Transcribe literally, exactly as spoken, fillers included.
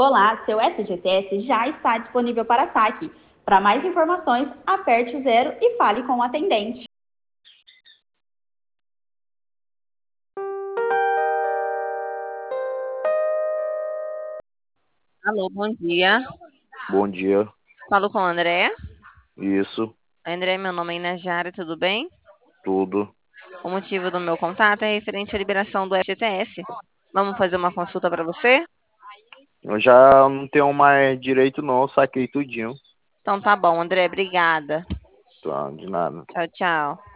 Olá, seu S G T S já está disponível para saque. Para mais informações, aperte o zero e fale com o atendente. Alô, bom dia. Bom dia. Falo com o André. Isso, André, meu nome é Inês Jara, tudo bem? tudo. O motivo do meu contato é referente à liberação do F G T S. Vamos fazer uma consulta para você? Eu já não tenho mais direito não, eu saquei tudinho. Então tá bom, André, obrigada. Tá, de nada. Tchau, tchau.